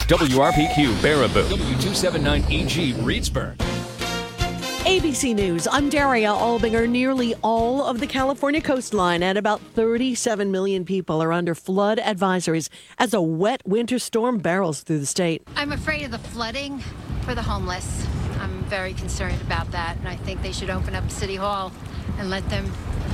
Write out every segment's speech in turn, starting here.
WRPQ Baraboo, W279EG Reedsburg. ABC News, I'm Daria Albinger. Nearly all of the California coastline and about 37 million people are under flood advisories as a wet winter storm barrels through the state. I'm afraid of the flooding for the homeless. I'm very concerned about that, and I think they should open up City Hall and let them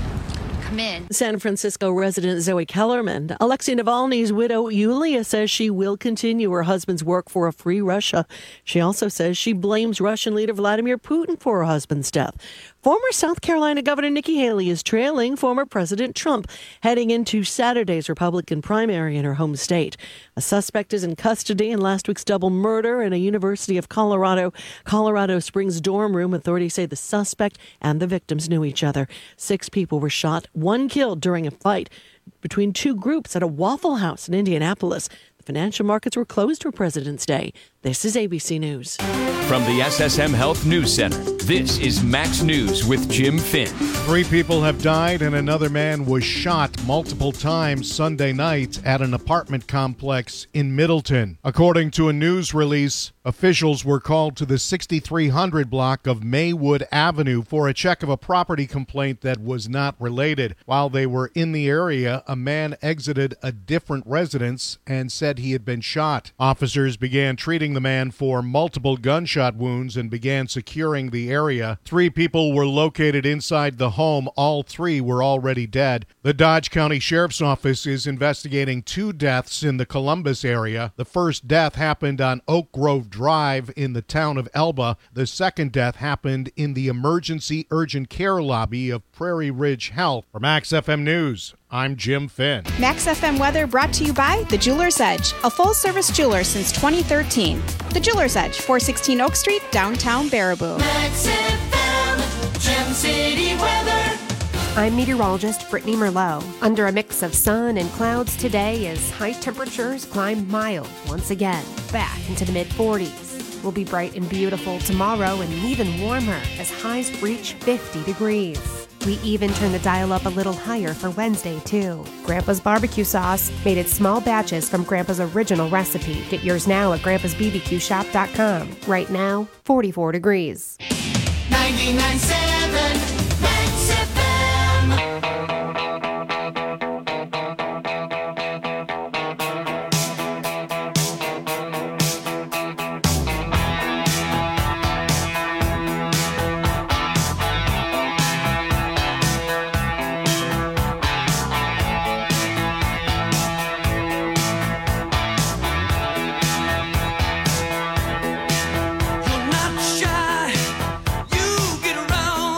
come in. San Francisco resident Zoe Kellerman. Alexei Navalny's widow Yulia says she will continue her husband's work for a free Russia. She also says she blames Russian leader Vladimir Putin for her husband's death. Former South Carolina Governor Nikki Haley is trailing former President Trump heading into Saturday's Republican primary in her home state. A suspect is in custody in last week's double murder in a University of Colorado Springs dorm room. Authorities say the suspect and the victims knew each other. 6 people were shot, 1 killed during a fight between 2 groups at a Waffle House in Indianapolis. The financial markets were closed for President's Day. This is ABC News. From the SSM Health News Center, this is Max News with Jim Finn. 3 people have died and another man was shot multiple times Sunday night at an apartment complex in Middleton. According to a news release, officials were called to the 6300 block of Maywood Avenue for a check of a property complaint that was not related. While they were in the area, a man exited a different residence and said he had been shot. Officers began treating the man for multiple gunshot wounds and began securing the area. 3 people were located inside the home. All 3 were already dead. The Dodge County Sheriff's Office is investigating 2 deaths in the Columbus area. The first death happened on Oak Grove Drive in the town of Elba. The second death happened in the emergency urgent care lobby of Prairie Ridge Health. For Max FM News, I'm Jim Finn. Max FM weather brought to you by The Jeweler's Edge, a full-service jeweler since 2013. The Jeweler's Edge, 416 Oak Street, downtown Baraboo. Max FM, Gem City weather. I'm meteorologist Brittany Merlot. Under a mix of sun and clouds today as high temperatures climb mild once again, back into the mid-40s. Will be bright and beautiful tomorrow and even warmer as highs reach 50 degrees. We even turn the dial up a little higher for Wednesday, too. Grandpa's barbecue sauce, made in small batches from Grandpa's original recipe. Get yours now at grampasbbqshop.com. Right now, 44 degrees. 99.7 Max FM. You're not shy, you get around.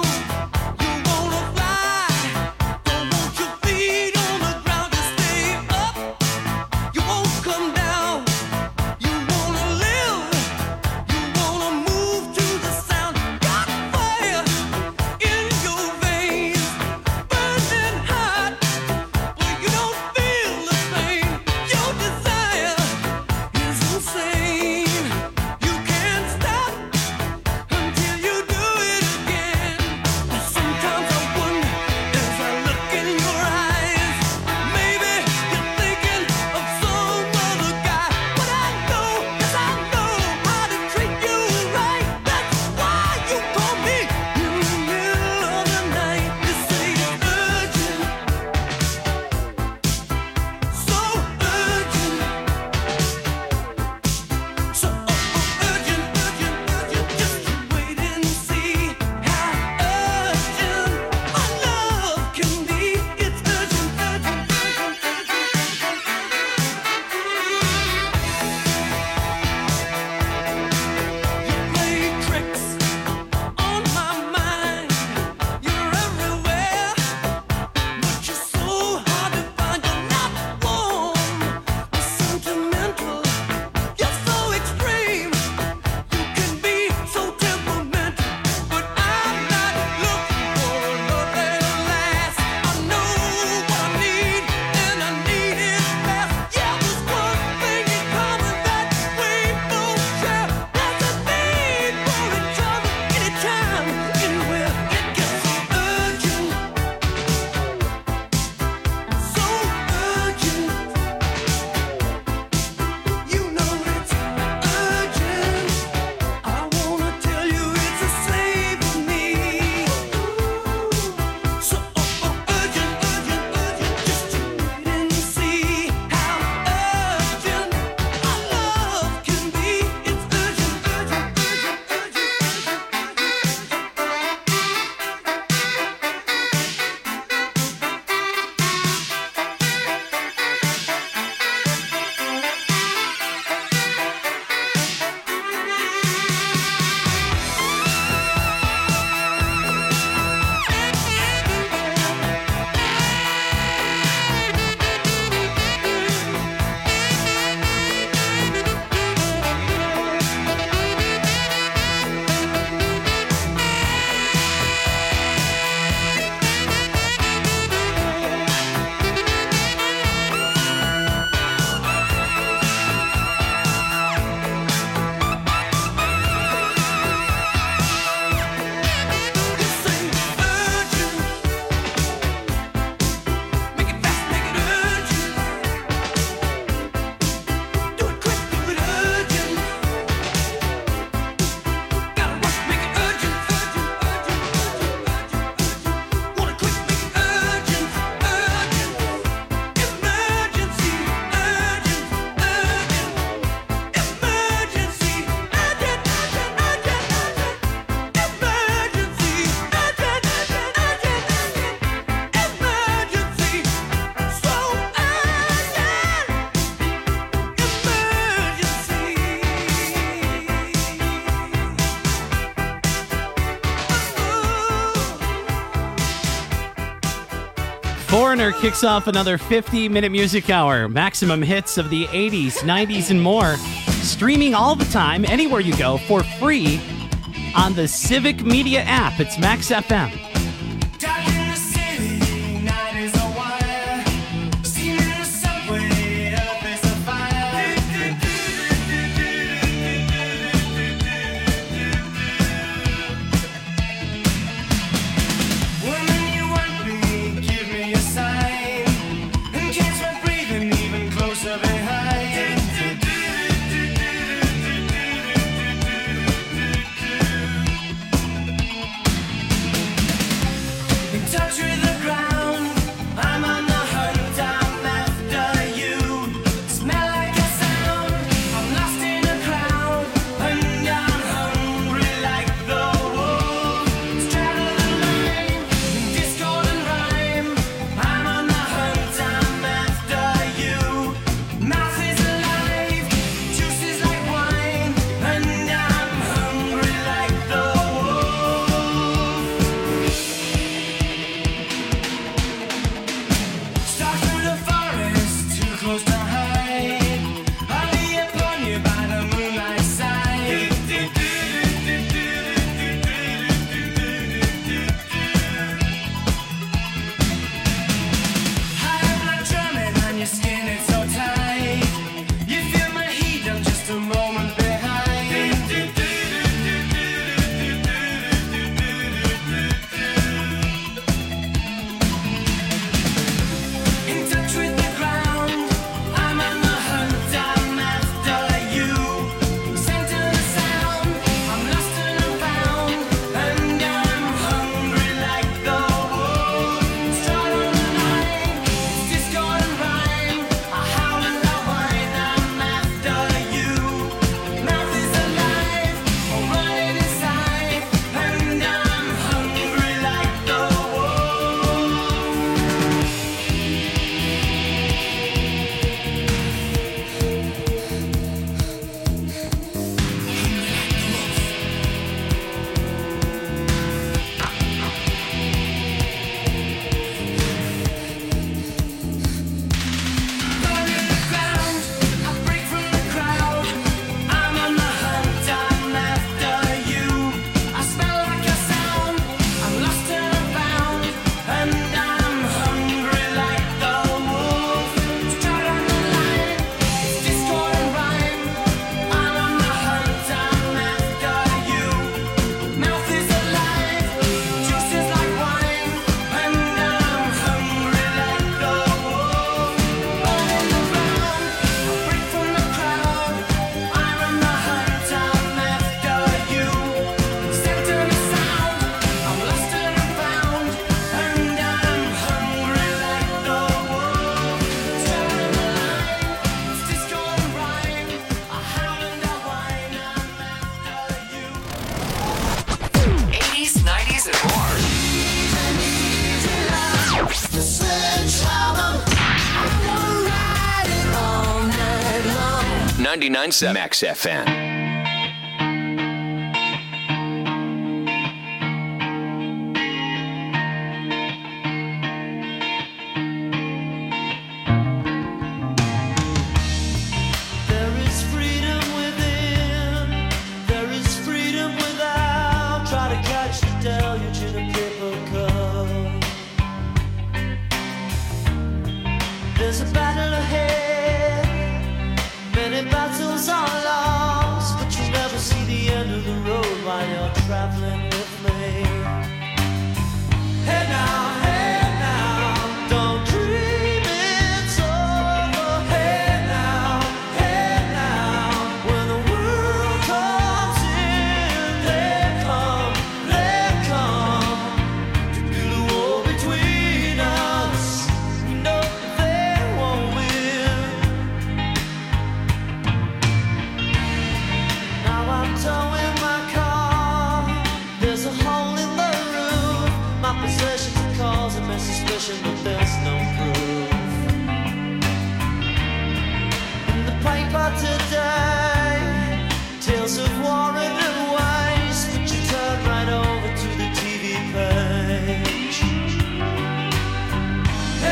Foreigner kicks off another 50-minute music hour. Maximum hits of the 80s, 90s, and more. Streaming all the time, anywhere you go, for free on the Civic Media app. It's Max FM. The Sledgehammer. 99.7 Max FM. There's a battle ahead, many battles are lost, but you'll never see the end of the road while you're traveling with me. Hey now, don't dream it's over. Hey now, when the world comes in, they come to build a wall between us. No, towing my car, there's a hole in the roof. My possessions are causing me suspicion, but there's no proof. In the paper today, tales of war and waste, but you turn right over to the TV page.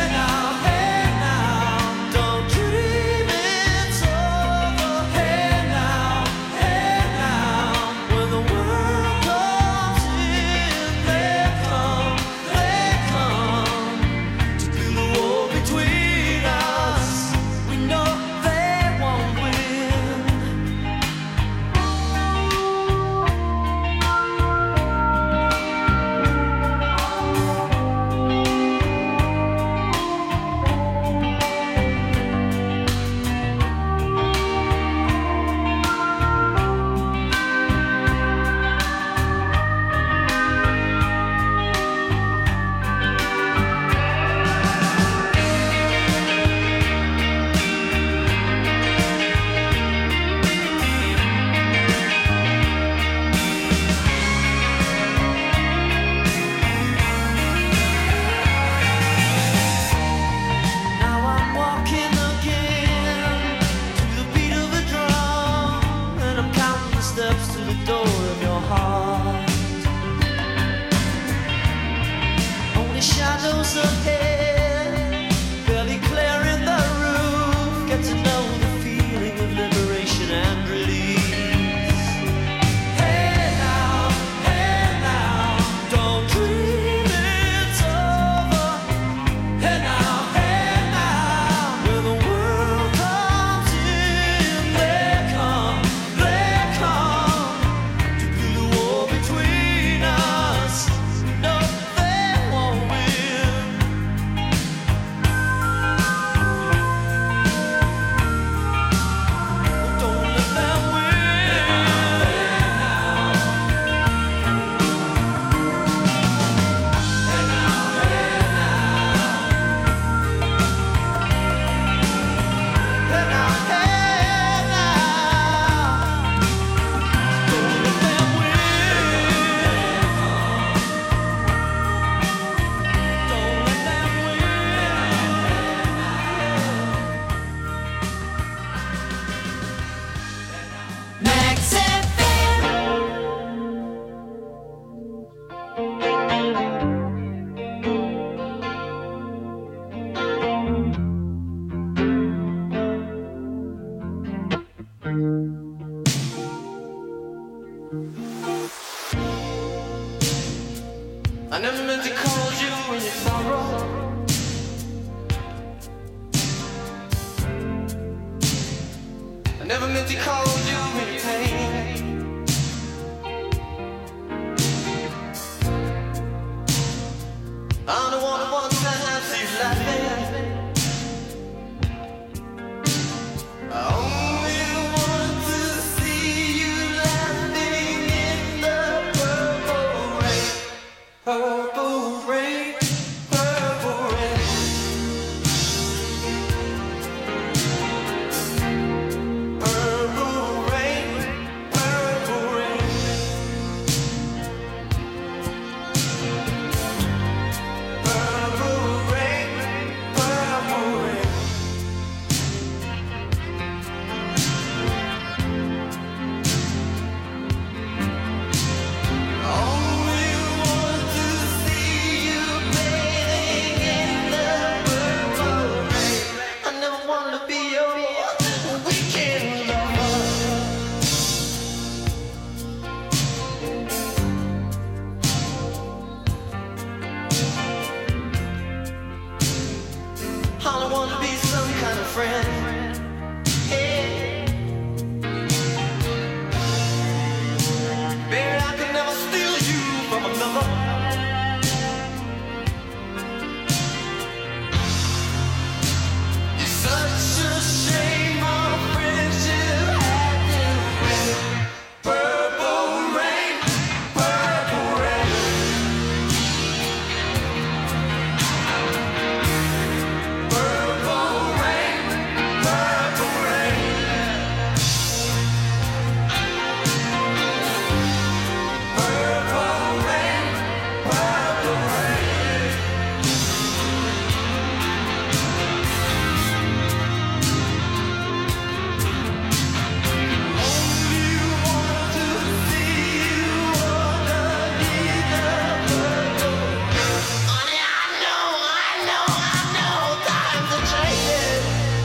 Holly wants to have she's laughing. I only want to see you laughing in the purple rain. Purple rain, purple rain. Purple rain, purple rain. Purple rain, purple rain. Only want to see you bathing in the purple rain. I never wanna be your weekend lover. Holly wanna be some kind of friend. Hey. Baby, I could never steal you from another. It's such a shame our friendship had to end. Purple rain, purple rain. Purple rain, purple rain. Purple rain, purple rain. Only want to see you underneath the purple. Honey, I know, times are changing.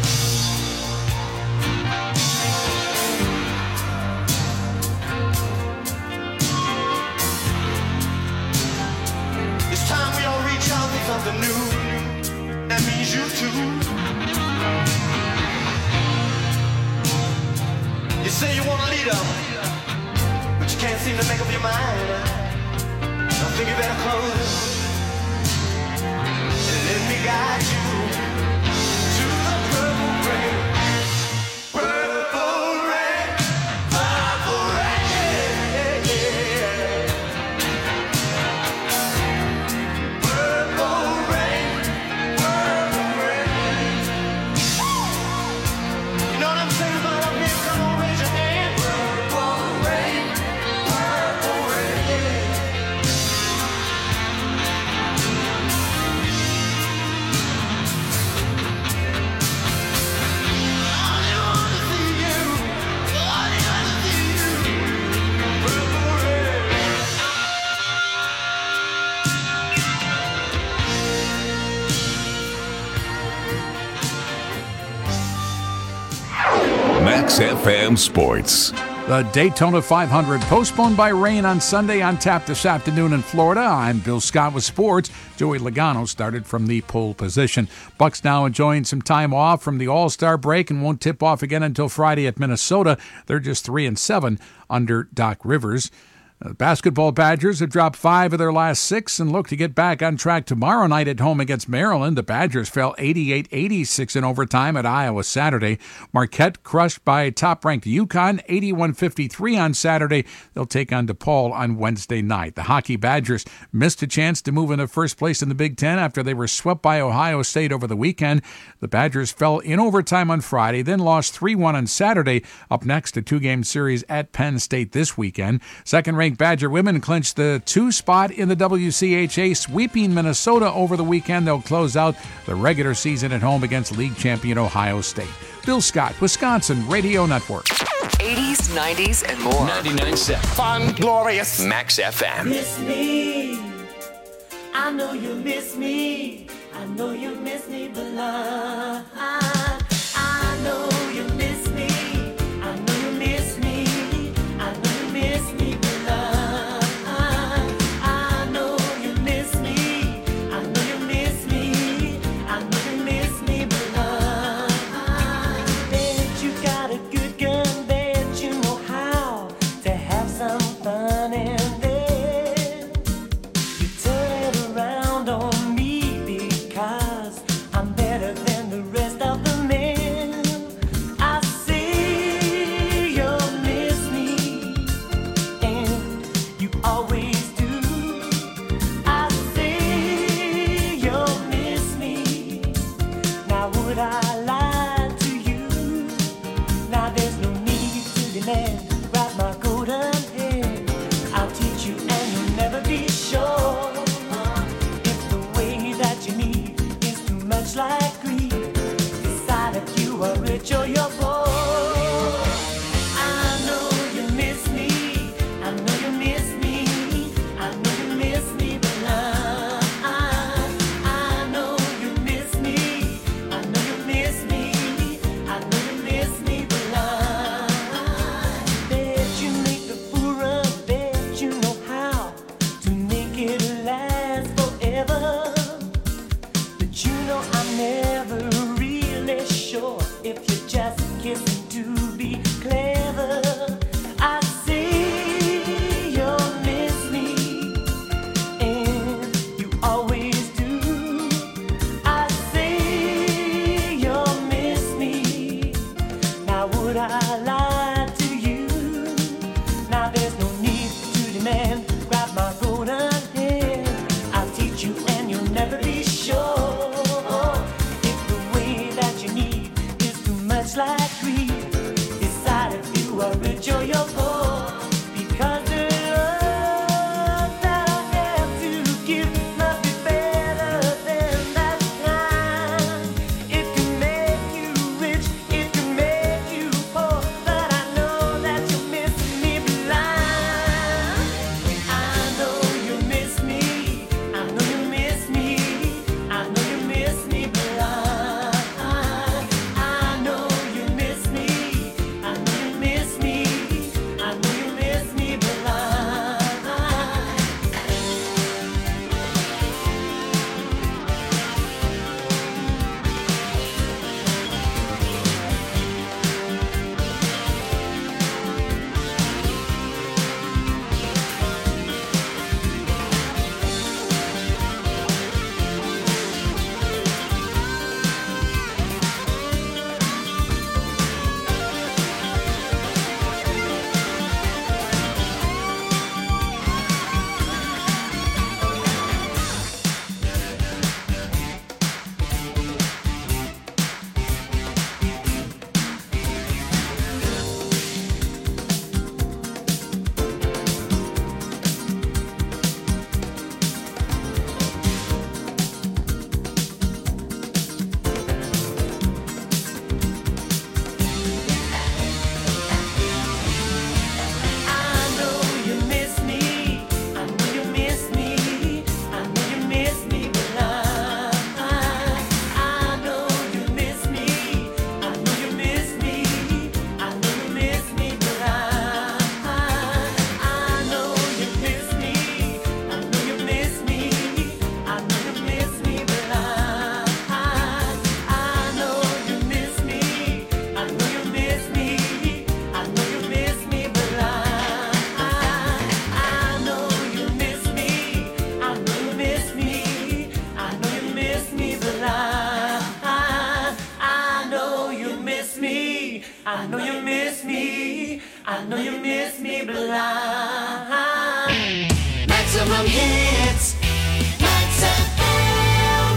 It's time we all reach out for something new. That means you too. You say you want a leader, but you can't seem to make up your mind. I think you better close and let me guide you to the purple rain. Purple rain, purple rain. Purple rain, purple rain. You know what I'm saying about up here? Come on, raise your hand. Purple rain, purple rain. 6 FM Sports. The Daytona 500 postponed by rain on Sunday on tap this afternoon in Florida. I'm Bill Scott with sports. Joey Logano started from the pole position. Bucks now enjoying some time off from the All-Star break and won't tip off again until Friday at Minnesota. They're just 3-7 under Doc Rivers. The basketball Badgers have dropped 5 of their last 6 and look to get back on track tomorrow night at home against Maryland. The Badgers fell 88-86 in overtime at Iowa Saturday. Marquette crushed by top-ranked UConn 81-53 on Saturday. They'll take on DePaul on Wednesday night. The hockey Badgers missed a chance to move into first place in the Big Ten after they were swept by Ohio State over the weekend. The Badgers fell in overtime on Friday, then lost 3-1 on Saturday. Up next, a 2-game series at Penn State this weekend. Second-ranked Badger women clinched the 2 spot in the WCHA, sweeping Minnesota over the weekend. They'll close out the regular season at home against league champion Ohio State. Bill Scott, Wisconsin Radio Network. 80s, 90s, and more. 99.7. Fun, glorious. Max FM. Miss me. I know you miss me. I know you miss me, but I know you miss me. I know you miss me. I know you miss me, but I know you miss me. I know you miss me. I know you miss me, but bet you got a good gun, bet you know how to have some fun, and then you turn it around on me, baby. richer you're poor. I know you miss me. I know you miss me. I know you miss me, but I know you miss me. I know you miss me. I know you miss me, but bet you make the fool run. Bet you know how to make it last forever. But you know I'm never really sure if you're just kissing to be clever. I see you miss me, and you always do. I see you miss me. Now would I lie to you? Now there's no need to demand. Grab my golden hand. I'll teach you and you'll never be sure. If the way that you need is too much like greed, decide if you are rich or you're poor. Because the love that I have to give must be better than that kind. It can make you rich, it can make you poor, but I know that you miss me blind. I know you miss me. I know you miss me. I know you miss me blind. I know you miss me. I know you miss me. I know you miss me blind. I know you miss me. I know you miss me. I know you miss me blind. I know you miss me. I know you miss me. I know you miss me blind. I know you miss me. I know you miss me. I know you miss me blind. I know you miss me. I know you miss me. I know you miss me blind. I know you miss me. I know you miss me. I know you miss me blind. I know you miss me. I know you miss me. I know you miss me blind. Maximum hits. Max FM.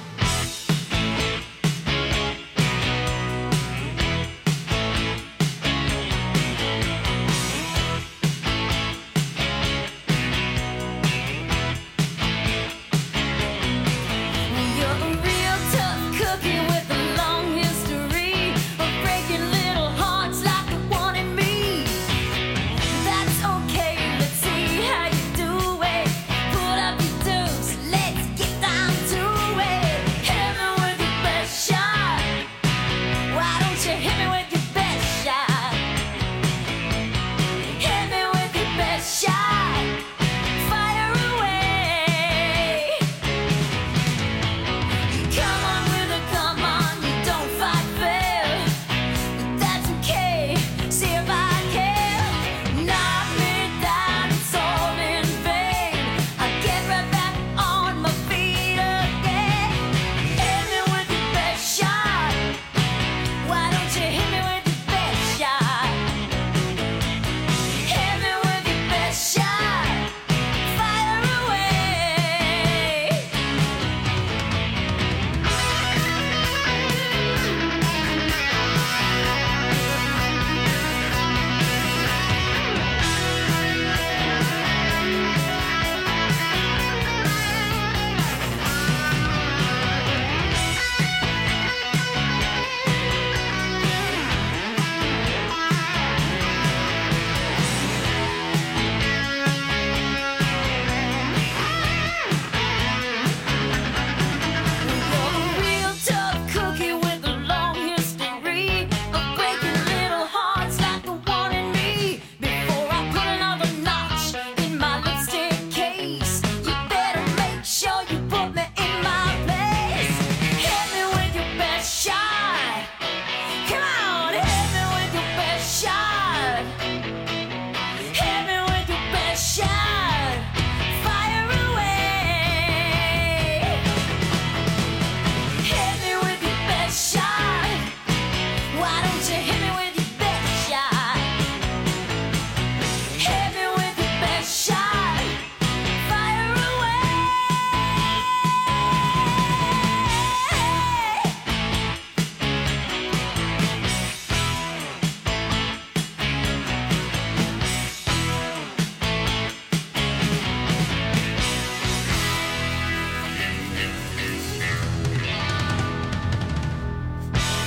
You're a real tough cookie with a long history of breaking little hearts like the one in me. That's okay, let's see how you do it. Pull up your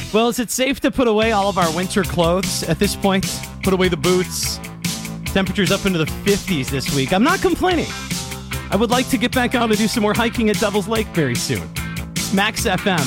Well, is it safe to put away all of our winter clothes at this point? Put away the boots. Temperatures up into the 50s this week. I'm not complaining. I would like to get back out and do some more hiking at Devil's Lake very soon. It's Max FM.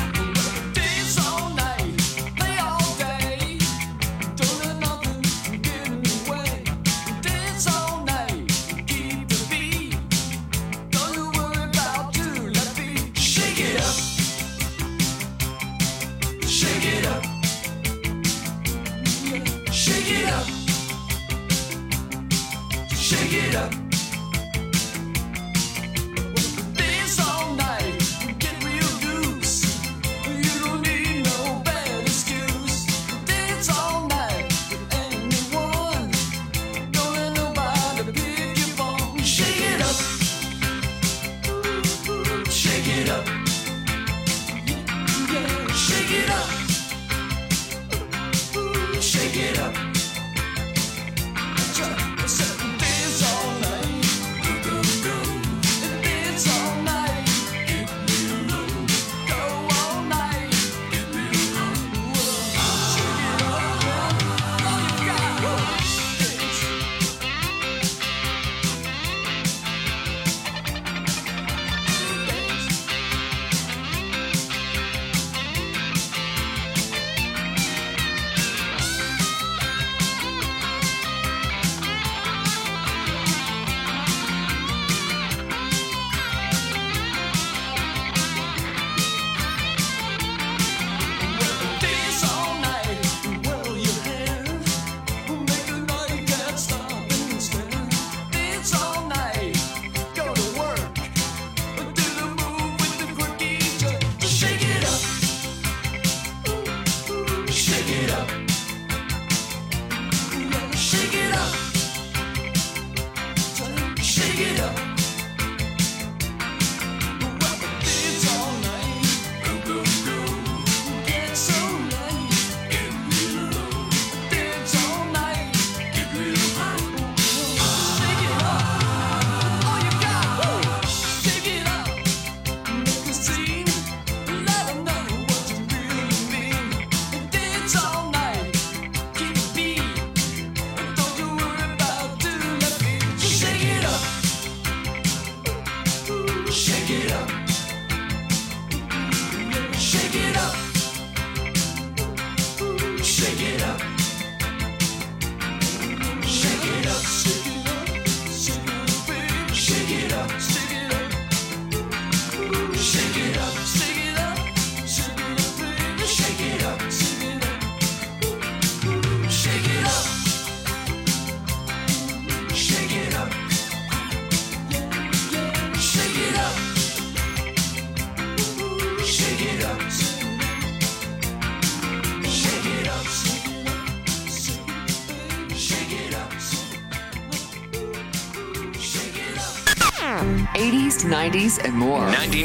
'80s, '90s, and more.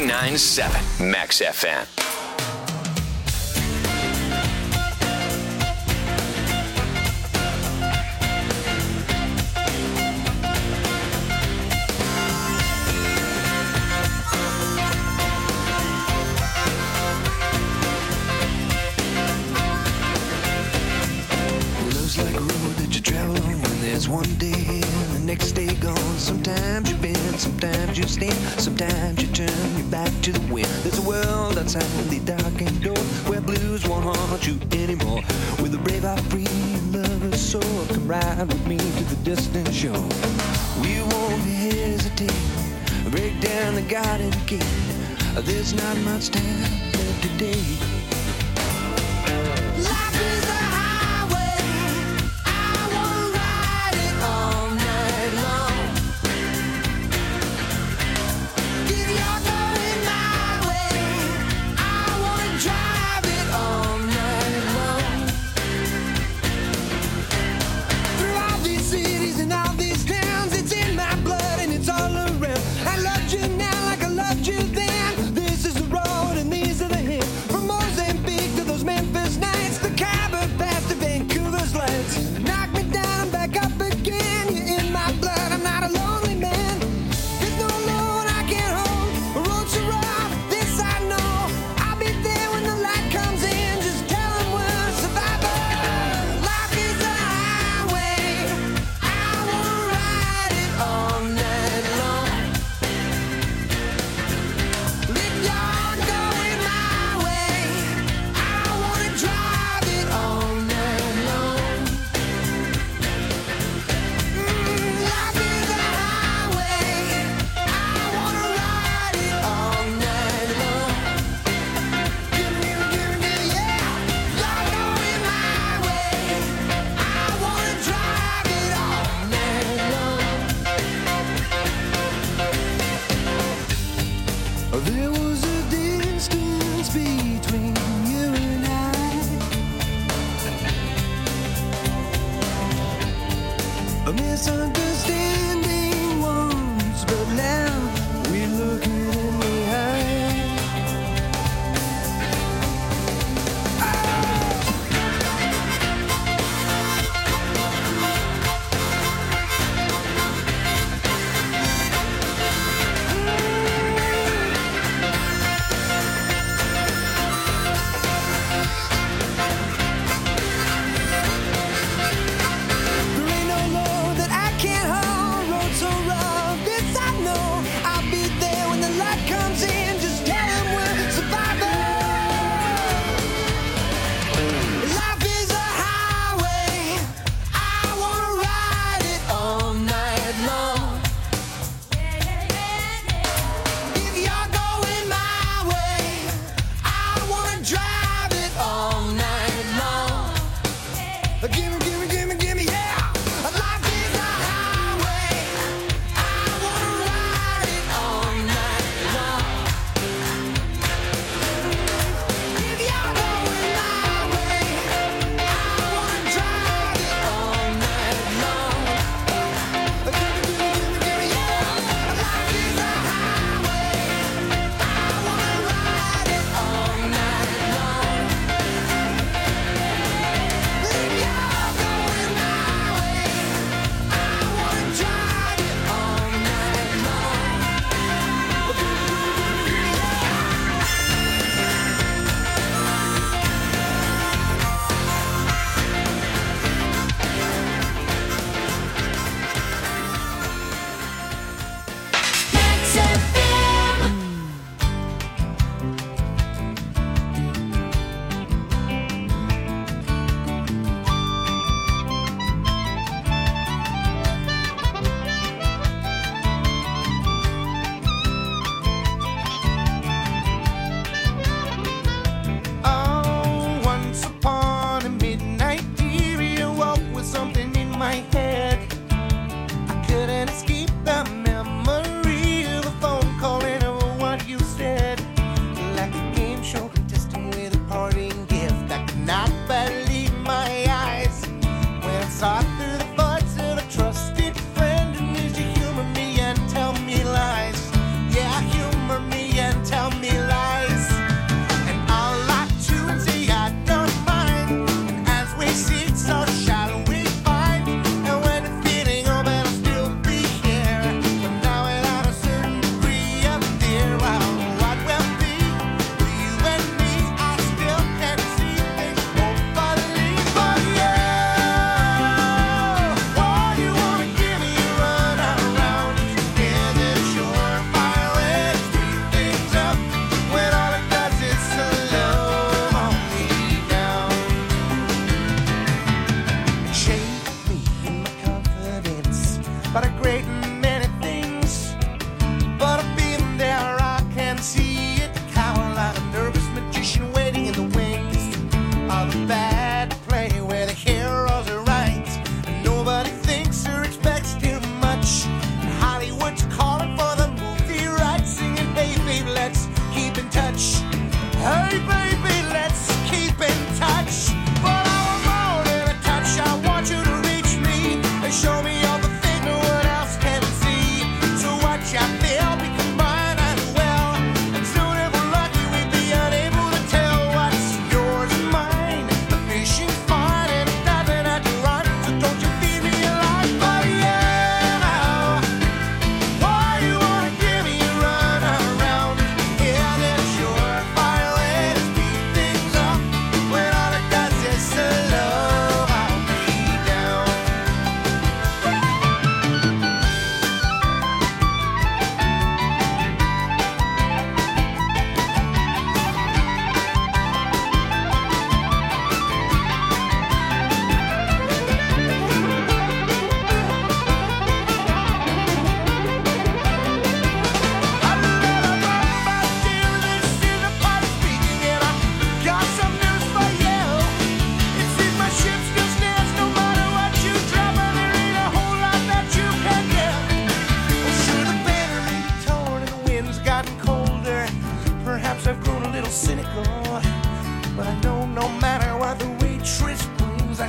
99.7 Max FM. Love's like a road that you travel on when there's one day here and the next day gone. Sometimes you bend, sometimes you stand, sometimes you turn your back to the wind. There's a world outside the darkened door where blues won't haunt you anymore. With a brave heart free and lover's soul, come ride with me to the distant shore. We won't hesitate, break down the garden gate. There's not much time left today. Life is a highway, I wanna ride it all night long. If you're going my way, I wanna drive it all night long. Through all these cities and all these towns, it's in my blood and it's all around. I loved you now like I loved you then. This is the road and these are the hills. From Moses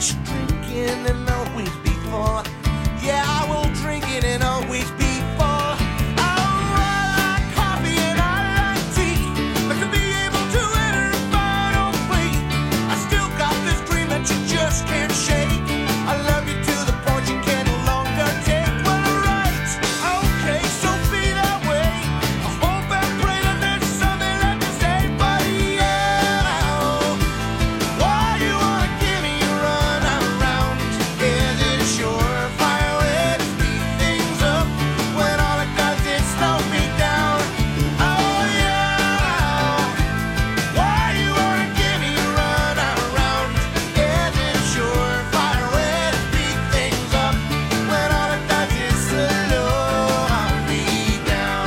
much drinking and always be full. Yeah, I will drink it and always be full. I like coffee and I like tea, but to be able to enter a final plea, I still got this dream that you just can't shake. I love you to the point you can no longer take. Well, right, okay, so be that way. I hope and pray that there's something left to say, but yeah, why you wanna give me a run around? Is it a surefire way to speed things up when all it does is slow me down? Oh yeah, why you wanna give me a run around? Is it a surefire way to speed things up when all it does is slow me down?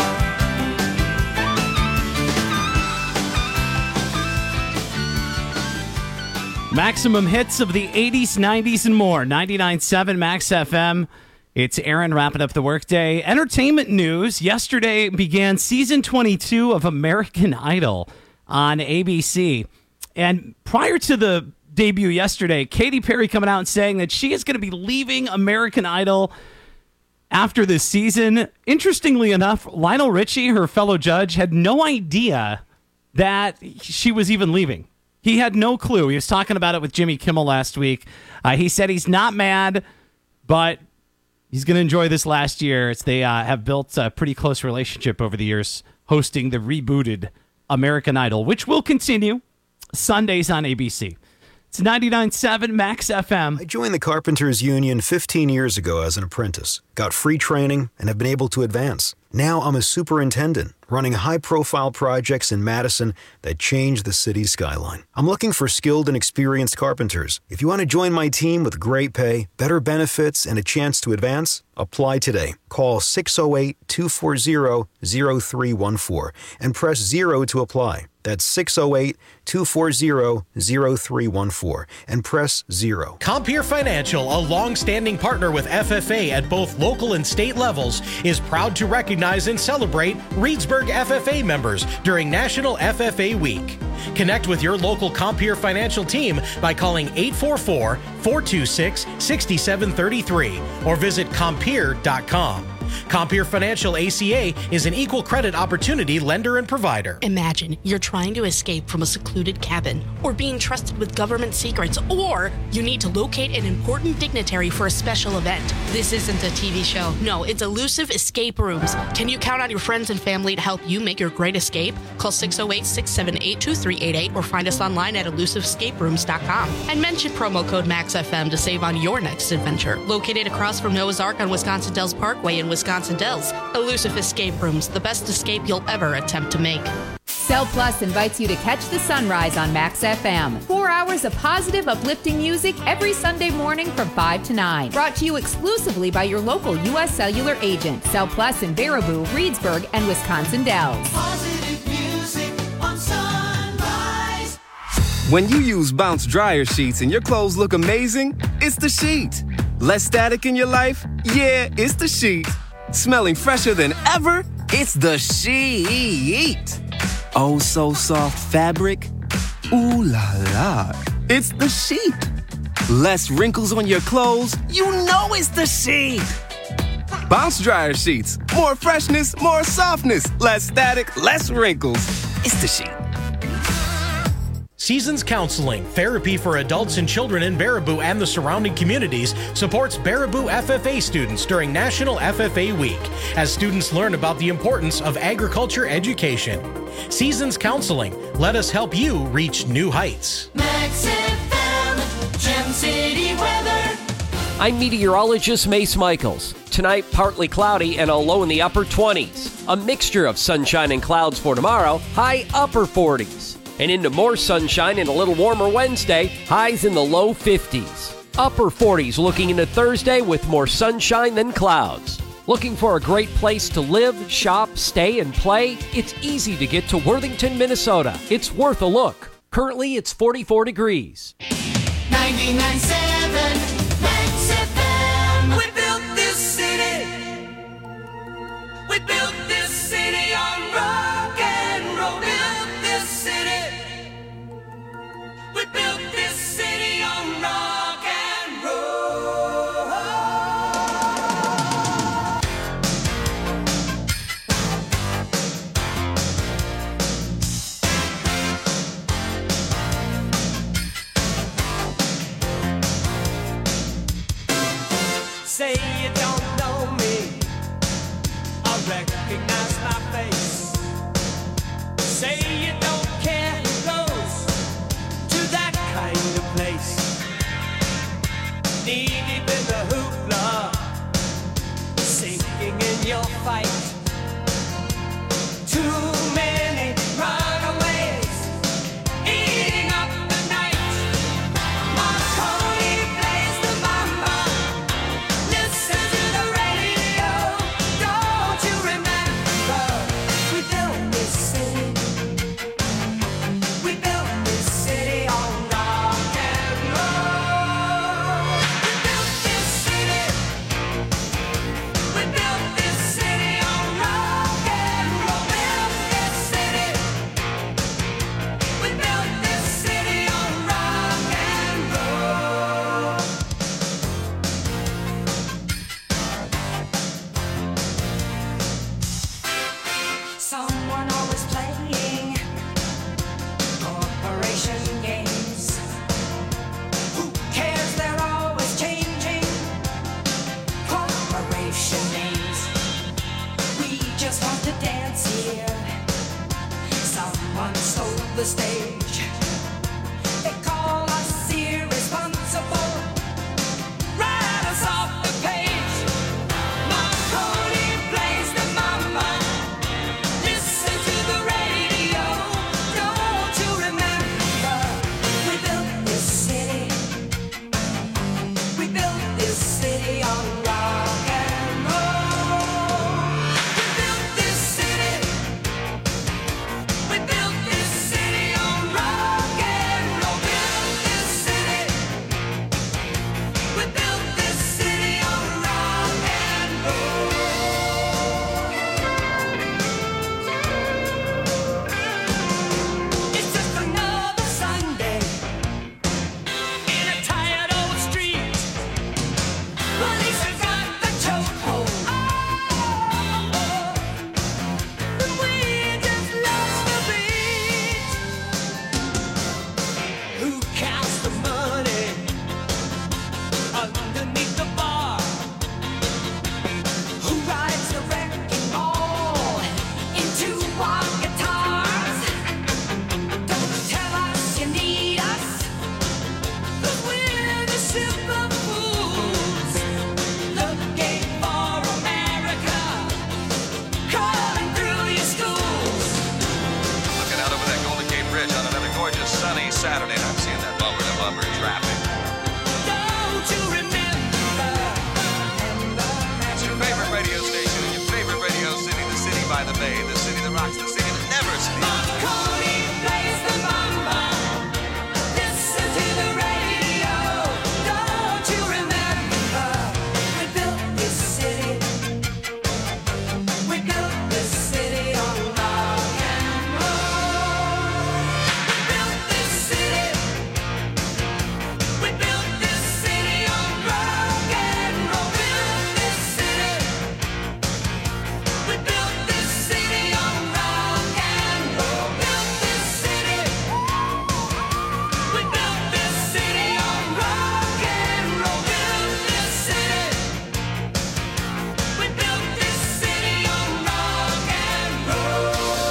Maximum hits of the 80s, 90s, and more. 99.7 Max FM. It's Aaron wrapping up the workday. Entertainment news. Yesterday began season 22 of American Idol on ABC. And prior to the debut yesterday, Katy Perry coming out and saying that she is going to be leaving American Idol after this season. Interestingly enough, Lionel Richie, her fellow judge, had no idea that she was even leaving. He had no clue. He was talking about it with Jimmy Kimmel last week. He said he's not mad, but he's going to enjoy this last year. They have built a pretty close relationship over the years, hosting the rebooted American Idol, which will continue Sundays on ABC. It's 99.7 Max FM. I joined the Carpenters Union 15 years ago as an apprentice, got free training, and have been able to advance. Now I'm a superintendent, running high-profile projects in Madison that change the city's skyline. I'm looking for skilled and experienced carpenters. If you want to join my team with great pay, better benefits, and a chance to advance, apply today. Call 608-240-0314 and press 0 to apply. That's 608-240-0314 and press 0. Compeer Financial, a long-standing partner with FFA at both local and state levels, is proud to recognize and celebrate Reedsburg FFA members during National FFA Week. Connect with your local Compeer Financial team by calling 844-426-6733 or visit Compeer.com. Compeer Financial ACA is an equal credit opportunity lender and provider. Imagine you're trying to escape from a secluded cabin, or being trusted with government secrets, or you need to locate an important dignitary for a special event. This isn't a TV show. No, it's Elusive Escape Rooms. Can you count on your friends and family to help you make your great escape? Call 608-678-2388 or find us online at elusiveescaperooms.com and mention promo code MAXFM to save on your next adventure. Located across from Noah's Ark on Wisconsin Dells Parkway in Wisconsin Dells, Elusive Escape Rooms, the best escape you'll ever attempt to make. Cell Plus invites you to catch the sunrise on Max FM. 4 hours of positive, uplifting music every Sunday morning from 5 to 9. Brought to you exclusively by your local U.S. Cellular agent. Cell Plus in Baraboo, Reedsburg, and Wisconsin Dells. Positive music on Sunrise. When you use Bounce dryer sheets and your clothes look amazing, it's the sheet. Less static in your life? Yeah, it's the sheet. Smelling fresher than ever? It's the sheet. Oh, so soft fabric? Ooh la la. It's the sheet. Less wrinkles on your clothes? You know it's the sheet. Bounce dryer sheets. More freshness, more softness. Less static, less wrinkles. It's the sheet. Seasons Counseling, therapy for adults and children in Baraboo and the surrounding communities, supports Baraboo FFA students during National FFA Week as students learn about the importance of agriculture education. Seasons Counseling, let us help you reach new heights. Max FM, Gem City weather. I'm meteorologist Mace Michaels. Tonight, partly cloudy and a low in the upper 20s. A mixture of sunshine and clouds for tomorrow, high upper 40s. And into more sunshine and a little warmer Wednesday, highs in the low 50s. Upper 40s looking into Thursday with more sunshine than clouds. Looking for a great place to live, shop, stay, and play? It's easy to get to Worthington, Minnesota. It's worth a look. Currently, it's 44 degrees. 99.7 Max FM. We built this city. We built this city on rock and roll. Built this city. We built this city on rock and say you don't know me, I recognize my face. Say you don't care who goes to that kind of place. Knee deep in the hoopla, sinking in your fight. Too many runaways eating up the night. Marconi plays the mama. Listen to the radio. Don't you remember we built this city? We built this city on rock and roll. We built this city. We built this city on rock and roll. Built this city. We built this city on rock and roll. Someone always playing corporation games. Who cares? They're always changing corporation names. We just want to dance here. Someone stole the stage. They call us irresponsible. Write us off the page. Marconi plays the mama. Listen to the radio. Don't you remember we built this city? We built this city on rock and roll. We built this city. We built this city on rock and roll. Built this city. We built this city on rock and roll. It's just another Sunday in a tired old street. Police have got the chokehold. And we just lost the beat. Who counts the money underneath the bar? Who rides the wrecking ball into our guitars? Don't tell us you need us, 'cause we're the simple fools looking for America, crawling through your schools. Looking out over that Golden Gate Bridge on another gorgeous sunny Saturday, and I'm seeing that bumper to bumper traffic. Don't you remember? It's your favorite radio station in your favorite radio city, the city by the bay, the city that rocks, the city that never sleeps. Marconi plays the mama. Listen to the radio. Don't you remember we built this city? We built this city on rock and roll. We built this city. We built this city on rock and roll. Built this city. We built this city on rock and roll. Built this city. We built this city on rock and roll. Built this city. We built this city on rock and roll.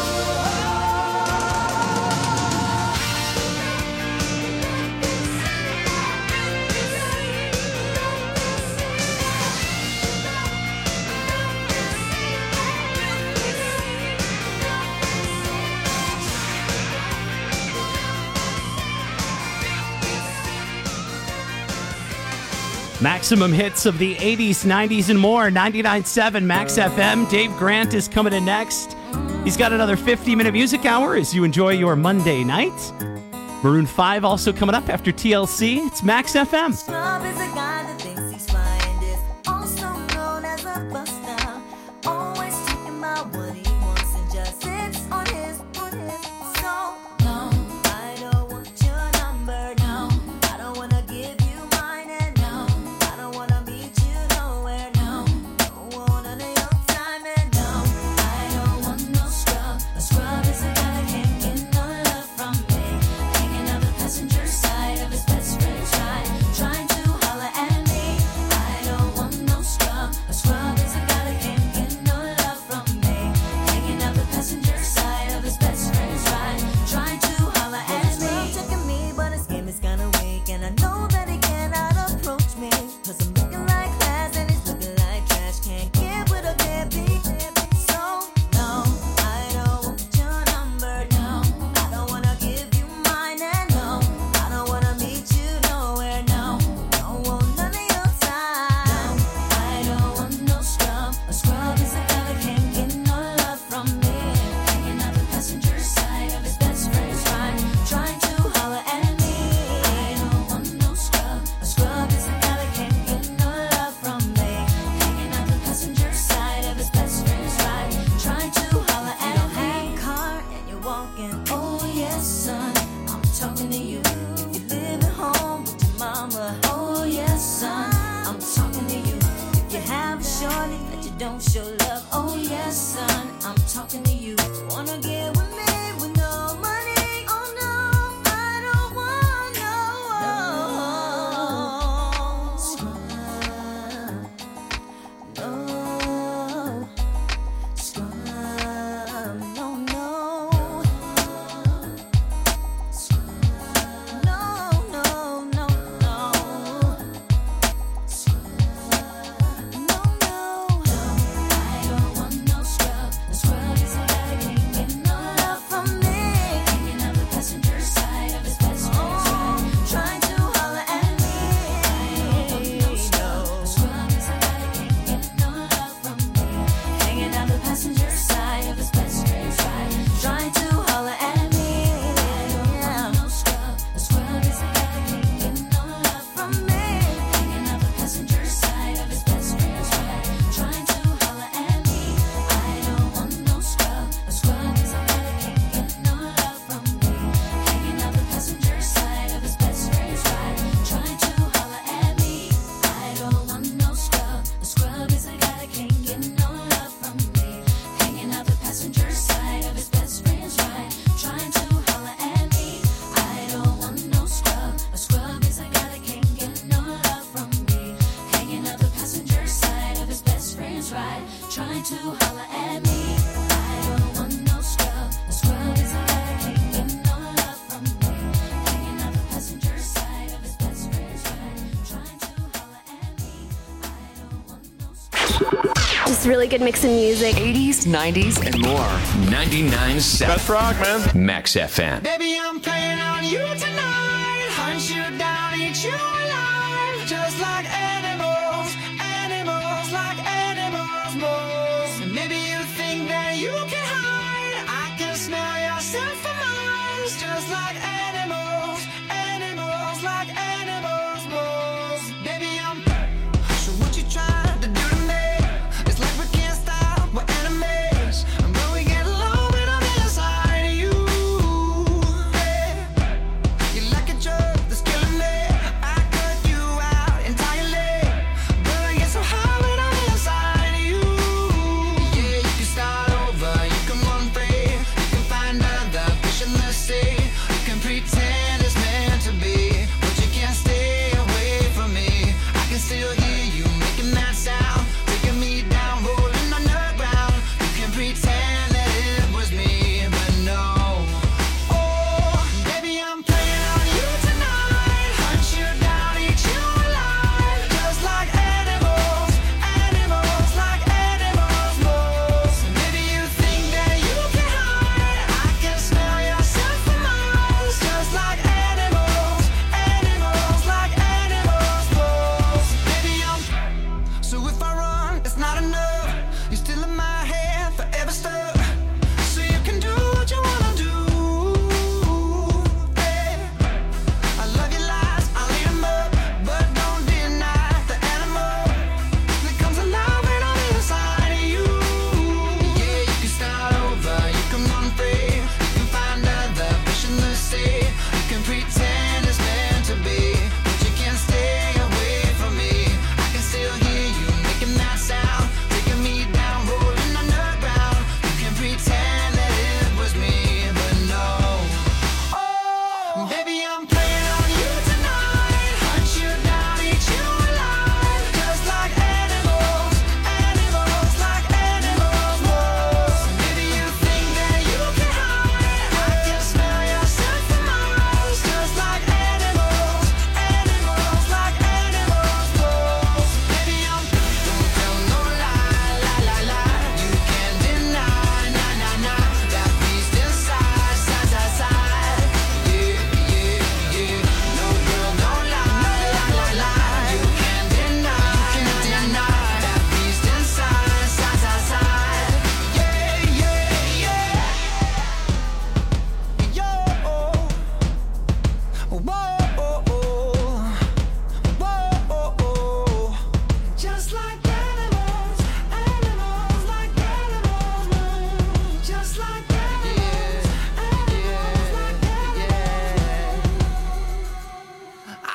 Maximum hits of the 80s, 90s, and more. 99.7 Max FM. Dave Grant is coming in next. He's got another 50-minute music hour as you enjoy your Monday night. Maroon 5 also coming up after TLC. It's Max FM. Scrub is a guy that thinks he's flying this, also known as a buster. Always talking about what he wants and just sits on his so no, I don't want your number, no. I don't wanna give you mine, and no, I don't wanna meet you nowhere, no. Don't want none of your time, and no, I don't want no scrub. A scrub is a guy that can't get no love from me. Hanging out the passenger side of his best friend's ride, trying to holler at me. you don't show love. Oh yes, son, I'm talking to you. Wanna get with me with no money? Oh no, I don't want no scrub. No scrub. No, no. No, no, no, no. Trying to holler at me. I don't want no scrub. A scrub is a guy that can't get no love from me. Hanging out the passenger side of his best friend's ride. Trying to holler at me. I don't want no scrub. Just really good mix of music. 80s, 90s, and more. 99.7. Best rock, man. Max FM. Baby, I'm playing on you tonight. Hunt you down, eat you alive. Just like animals, animals like animals, moles. And maybe you think that you can hide. I can smell yourself for miles. Just like animals, animals like animals, moles. Baby, I'm so what you trying to do to me? It's like we can't stop, we're enemies. But we get along when I'm inside of you. You're like a drug that's killing me. I cut you out entirely. But I get so high when I'm inside of you. Yeah, you can start over, you can run free. You can find other fish in the sea. You can pretend it's meant to be, but you can't stay away from me. I can still hear you making that sound, taking me down, rolling on the ground. You can pretend that it was me, but no. Oh, baby, I'm playing on you tonight. Hunt you down, eat you alive. Just like animals, animals like animals, moles. Maybe you think that you can hide. I can smell yourself for miles. Just like animals, animals like animals, moles. Baby, I'm so if I run, it's not enough. You're still in my head, forever stuck. So you can do what you wanna do. Hey, I love your lies, I'll eat 'em up, but don't deny the animal that comes alive when I'm inside of you. Yeah, you can start over, you can run free, you can find other fish in the sea. You can pretend it's meant to be, but you can't stay away from me. I can still hear you making that sound, taking me down, rolling on the ground. You can pretend that it was me, but no. Oh, baby, I'm playing on you tonight. Hunt you down, eat you alive. Just like animals, animals like animals, moles. Maybe you think that you can hide. I can smell yourself for miles. Just like animals, animals like animals, moles. Baby, I'm don't tell no lie, lie, lie, lie. You can't deny, nah, nah, nah. That beast inside, side, side, side. Yeah, yeah, yeah. No girl, don't lie, lie, lie, lie. You can't deny, that beast inside, side, side, side. Yeah, yeah, yeah. Yo, whoa, whoa. Just like animals, animals like animals, just like animals, animals like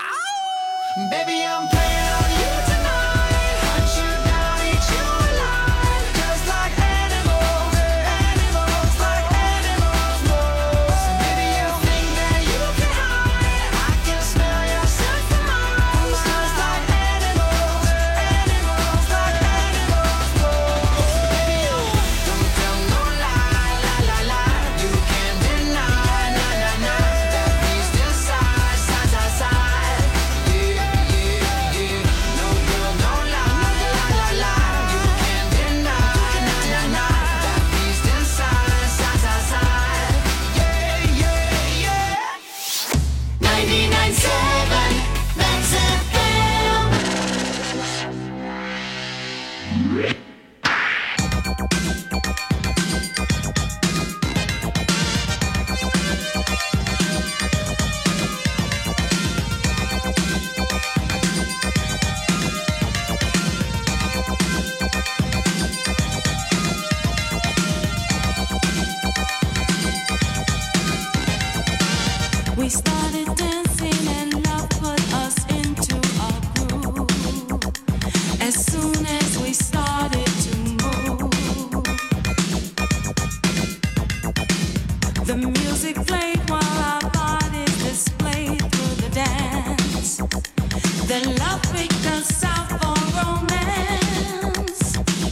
animals. Baby, I'm playing on you tonight. Hunt you down, eat you alive. 99.7 Max FM. We started dancing and love put us into a groove. As soon as we started to move, the music played while our bodies displayed through the dance. Then love picked us out for romance.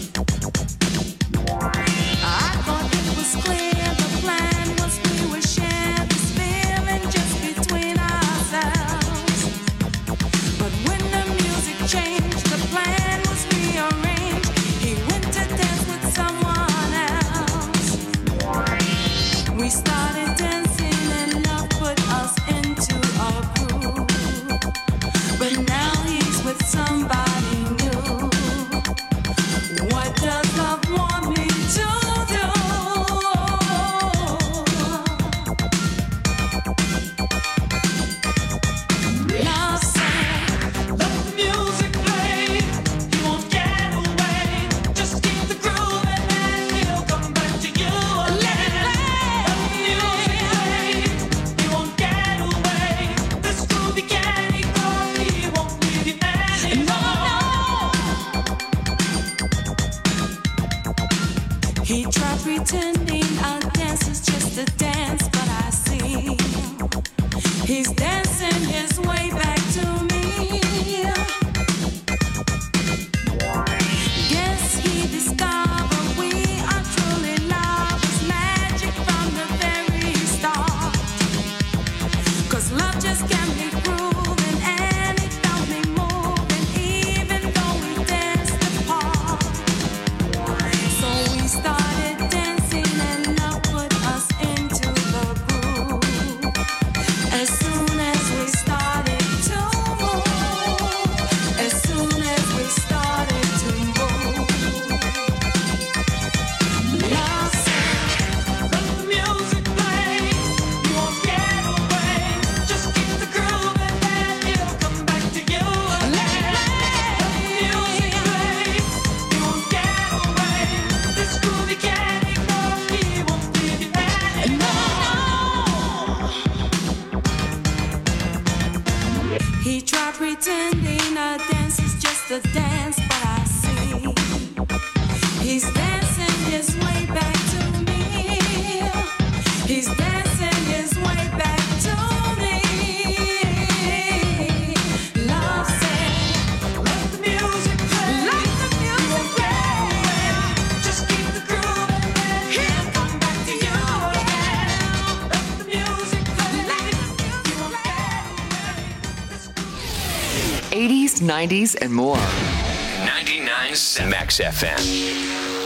I thought it was clear the plan was we would share this feeling just between ourselves. But when the music changed, the plan was rearranged. He went to dance with someone else. We started dancing and love put us into a groove. But now he's with somebody new. What does love want me to do? Love said, let the music play. You won't get away. Just keep the groove and then he'll come back to you again. Let the music play. You won't get away. This groovy candy girl, he won't leave you anymore. He tried pretending our dance is just a dance, but I see he's dancing his way back to me. Guess he discovered we are truly love was magic from the very start. 'Cause love just can't be proven, and it felt me moving even though we danced apart. So we started dancing and love put us into the groove. As soon as we started to move, as soon as we started to move, love said, let the music play. You won't get away. Just keep the groove and then he'll come back to you again. Let the music play. You won't get away. This groovy candy girl, he won't leave you anymore. He tried pretending a dance is just a dance, but I see he's dancing his way back to me. He's dancing his way back to me. Love said, let the music play. Let the music play. Just keep the groove and then he'll come back to you again. Let the music play. You won't get away. 80s, 90s, and more. 99.7 Max FM.